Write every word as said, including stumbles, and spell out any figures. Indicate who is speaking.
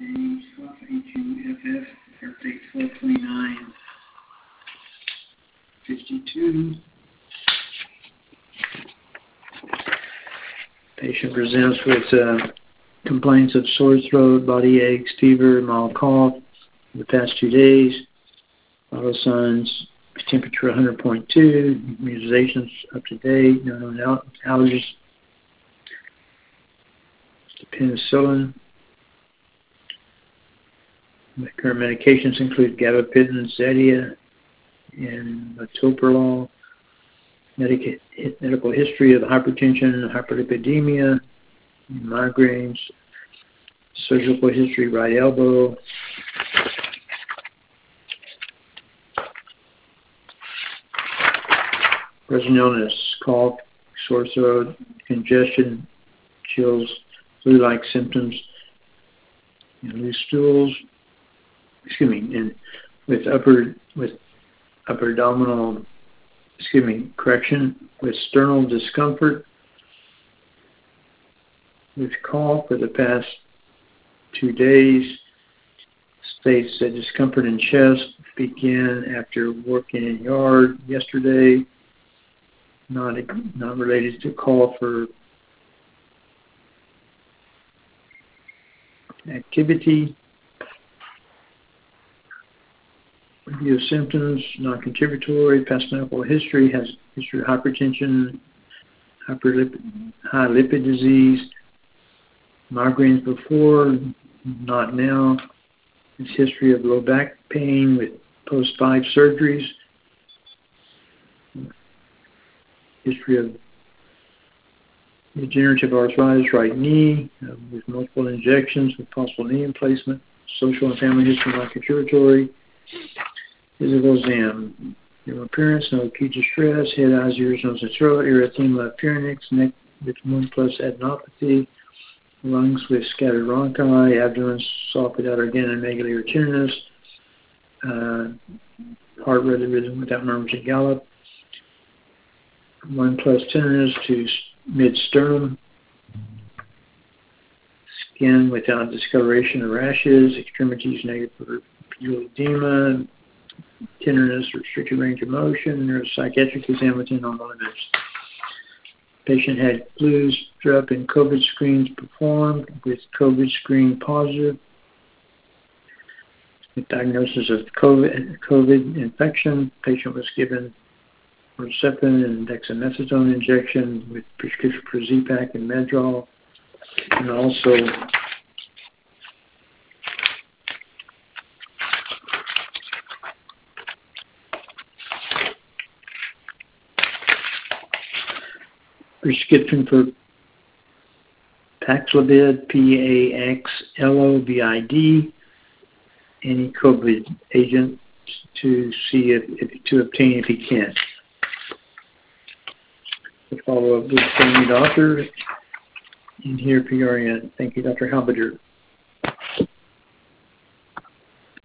Speaker 1: James, twelve eighteen F F, birthday twelve twenty-nine fifty-two. Patient presents with uh, complaints of sore throat, body aches, fever, mild cough for the past two days. Vital signs, temperature one hundred point two, immunizations up to date, no known allergies to penicillin. The current medications include gabapentin, Zetia, and metoprolol. Medica- medical history of hypertension, hyperlipidemia, migraines, surgical history, right elbow. Present illness, cough, sore throat, congestion, chills, flu-like symptoms, and loose stools. Excuse me, and with upper with upper abdominal, excuse me, correction, with sternal discomfort, with cough for the past two days. States that discomfort in chest began after working in yard yesterday. Not not related to cough or activity. Review of symptoms, non-contributory, past medical history, has history of hypertension, hyperlipid, high lipid disease, migraines before, not now. His history of low back pain with post-five surgeries, history of degenerative arthritis, right knee, uh, with multiple injections with possible knee replacement, social and family history, non-contributory. Physical exam. Your appearance, no acute distress, head, eyes, ears, nose, and throat, erythema appearance, neck with wound plus adenopathy, lungs with scattered bronchi, abdomen soft without organomegaly or tenderness, uh, heart rate rhythm without murmurs and gallop, one plus tenderness to mid-sternum, skin without discoloration or rashes, extremities negative for pupil edema, tenderness, restricted range of motion, neuropsychiatric exam within normal limits. Patient had flu, strep, and COVID screens performed with COVID screen positive. With diagnosis of COVID, COVID infection, patient was given Herceptin and dexamethasone injection with prescription for Z-Pak and Medrol, and also prescription for Paxlovid, P A X L O V I D, anti-COVID agent to see if, if to obtain if he can. To follow up with family doctor in here, Peoria. Thank you, Doctor Halberger.